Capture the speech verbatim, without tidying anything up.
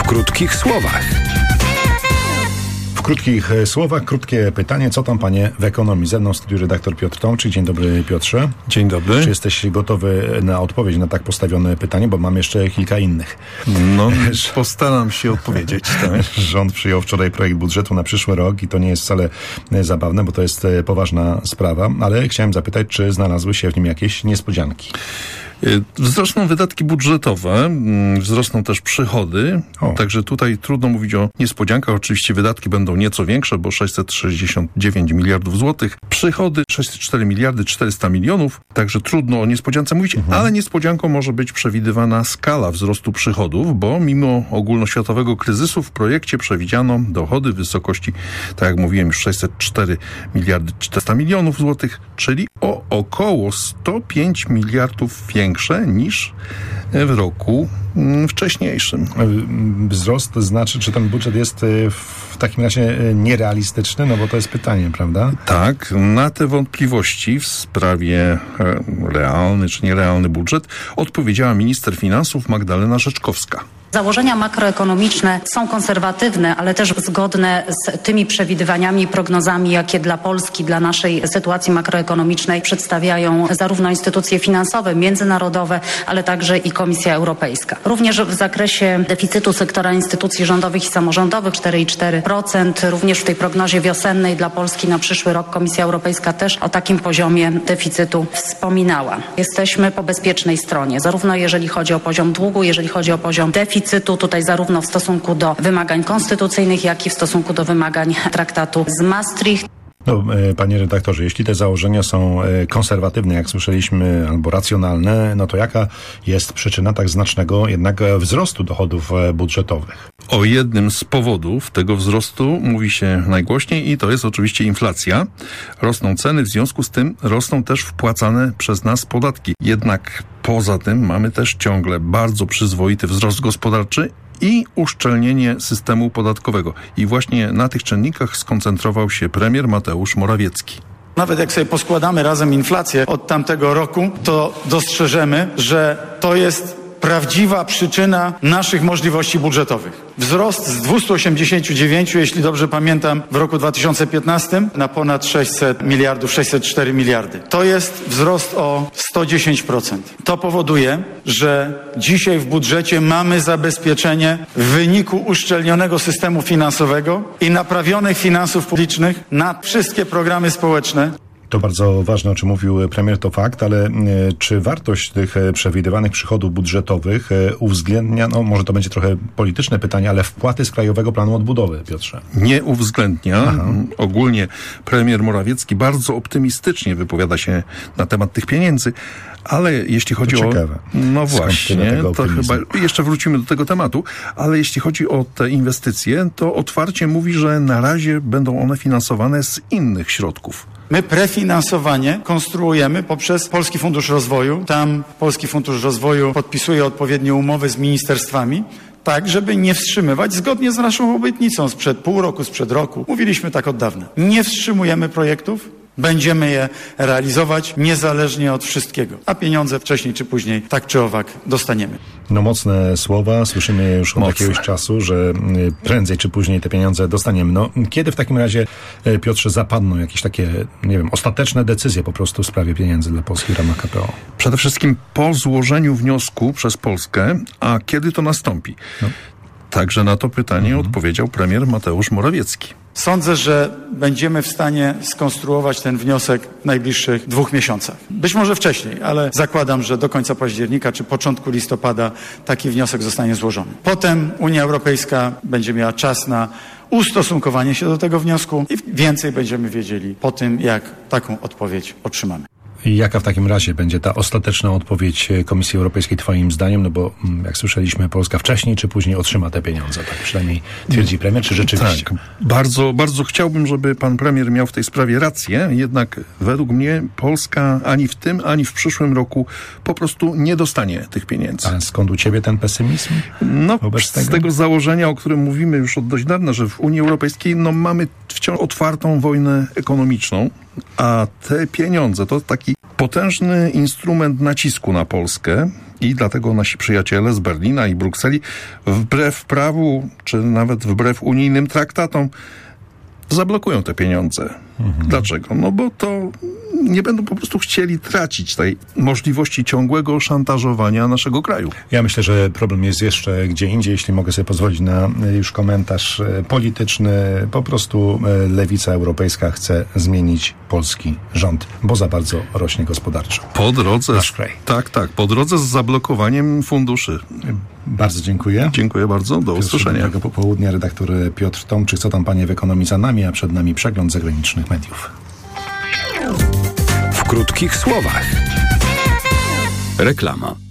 krótkich słowach. W krótkich słowach, krótkie pytanie. Co tam, panie, w ekonomii? Ze mną w studiu redaktor Piotr Tomczyk. Dzień dobry, Piotrze. Dzień dobry. Czy jesteś gotowy na odpowiedź na tak postawione pytanie? Bo mam jeszcze kilka innych. No, postaram się odpowiedzieć. Tak? Rząd przyjął wczoraj projekt budżetu na przyszły rok i to nie jest wcale zabawne, bo to jest poważna sprawa, ale chciałem zapytać, czy znalazły się w nim jakieś niespodzianki? Wzrosną wydatki budżetowe, wzrosną też przychody, o. Także tutaj trudno mówić o niespodziankach. Oczywiście wydatki będą nieco większe, bo sześćset sześćdziesiąt dziewięć miliardów złotych, przychody sześćset cztery miliardy czterysta milionów, także trudno o niespodziance mówić, mhm. ale niespodzianką może być przewidywana skala wzrostu przychodów, bo mimo ogólnoświatowego kryzysu w projekcie przewidziano dochody w wysokości, tak jak mówiłem, już sześćset cztery miliardy czterysta milionów złotych, czyli o około sto pięć miliardów większe niż w roku wcześniejszym. Wzrost znaczy, czy ten budżet jest w takim razie nierealistyczny? No bo to jest pytanie, prawda? Tak, na te wątpliwości w sprawie realny czy nierealny budżet odpowiedziała minister finansów Magdalena Rzeczkowska. Założenia makroekonomiczne są konserwatywne, ale też zgodne z tymi przewidywaniami i prognozami, jakie dla Polski, dla naszej sytuacji makroekonomicznej przedstawiają zarówno instytucje finansowe, międzynarodowe, ale także i Komisja Europejska. Również w zakresie deficytu sektora instytucji rządowych i samorządowych cztery i cztery procent, również w tej prognozie wiosennej dla Polski na przyszły rok Komisja Europejska też o takim poziomie deficytu wspominała. Jesteśmy po bezpiecznej stronie, zarówno jeżeli chodzi o poziom długu, jeżeli chodzi o poziom deficytu, tutaj zarówno w stosunku do wymagań konstytucyjnych, jak i w stosunku do wymagań traktatu z Maastricht. No, panie redaktorze, jeśli te założenia są konserwatywne, jak słyszeliśmy, albo racjonalne, no to jaka jest przyczyna tak znacznego jednak wzrostu dochodów budżetowych? O jednym z powodów tego wzrostu mówi się najgłośniej i to jest oczywiście inflacja. Rosną ceny, w związku z tym rosną też wpłacane przez nas podatki. Jednak poza tym mamy też ciągle bardzo przyzwoity wzrost gospodarczy i uszczelnienie systemu podatkowego. I właśnie na tych czynnikach skoncentrował się premier Mateusz Morawiecki. Nawet jak sobie poskładamy razem inflację od tamtego roku, to dostrzeżemy, że to jest prawdziwa przyczyna naszych możliwości budżetowych. Wzrost z dwieście osiemdziesiąt dziewięć, jeśli dobrze pamiętam, w roku dwa tysiące piętnastym na ponad sześćset miliardów, sześćset cztery miliardy. To jest wzrost o sto dziesięć procent. To powoduje, że dzisiaj w budżecie mamy zabezpieczenie w wyniku uszczelnionego systemu finansowego i naprawionych finansów publicznych na wszystkie programy społeczne. To bardzo ważne, o czym mówił premier, to fakt, ale czy wartość tych przewidywanych przychodów budżetowych uwzględnia, no może to będzie trochę polityczne pytanie, ale wpłaty z Krajowego Planu Odbudowy, Piotrze? Nie uwzględnia. Aha. Ogólnie premier Morawiecki bardzo optymistycznie wypowiada się na temat tych pieniędzy, ale jeśli chodzi to o... ciekawe. No właśnie, to chyba jeszcze wrócimy do tego tematu, ale jeśli chodzi o te inwestycje, to otwarcie mówi, że na razie będą one finansowane z innych środków. My prefinansowanie konstruujemy poprzez Polski Fundusz Rozwoju. Tam Polski Fundusz Rozwoju podpisuje odpowiednie umowy z ministerstwami, tak żeby nie wstrzymywać, zgodnie z naszą obietnicą sprzed pół roku, sprzed roku. Mówiliśmy tak od dawna. Nie wstrzymujemy projektów, będziemy je realizować niezależnie od wszystkiego. A pieniądze wcześniej czy później, tak czy owak, dostaniemy. No mocne słowa, słyszymy je już od Mocne. jakiegoś czasu, że prędzej czy później te pieniądze dostaniemy. No kiedy w takim razie, Piotrze, zapadną jakieś takie, nie wiem, ostateczne decyzje po prostu w sprawie pieniędzy dla Polski w ramach K P O? Przede wszystkim po złożeniu wniosku przez Polskę, a kiedy to nastąpi? No. Także na to pytanie mhm. odpowiedział premier Mateusz Morawiecki. Sądzę, że będziemy w stanie skonstruować ten wniosek w najbliższych dwóch miesiącach. Być może wcześniej, ale zakładam, że do końca października czy początku listopada taki wniosek zostanie złożony. Potem Unia Europejska będzie miała czas na ustosunkowanie się do tego wniosku i więcej będziemy wiedzieli po tym, jak taką odpowiedź otrzymamy. I jaka w takim razie będzie ta ostateczna odpowiedź Komisji Europejskiej twoim zdaniem? No bo jak słyszeliśmy, Polska wcześniej czy później otrzyma te pieniądze. Tak przynajmniej twierdzi premier, czy rzeczywiście? Tak. Bardzo, bardzo chciałbym, żeby pan premier miał w tej sprawie rację. Jednak według mnie Polska ani w tym, ani w przyszłym roku po prostu nie dostanie tych pieniędzy. A skąd u ciebie ten pesymizm? No, z tego? tego założenia, o którym mówimy już od dość dawna, że w Unii Europejskiej no, mamy wciąż otwartą wojnę ekonomiczną, a te pieniądze to taki potężny instrument nacisku na Polskę i dlatego nasi przyjaciele z Berlina i Brukseli wbrew prawu, czy nawet wbrew unijnym traktatom zablokują te pieniądze. Mhm. Dlaczego? No bo to nie będą po prostu chcieli tracić tej możliwości ciągłego szantażowania naszego kraju. Ja myślę, że problem jest jeszcze gdzie indziej, jeśli mogę sobie pozwolić na już komentarz polityczny. Po prostu lewica europejska chce zmienić polski rząd, bo za bardzo rośnie gospodarczo. Po drodze... Nasz kraj. Tak, tak. Po drodze z zablokowaniem funduszy. Bardzo dziękuję. Dziękuję bardzo. Do usłyszenia. Dobrego popołudnia. Redaktor Piotr Tomczyk. Co tam panie w ekonomii za nami, a przed nami przegląd zagranicznych mediów. W krótkich słowach. Reklama.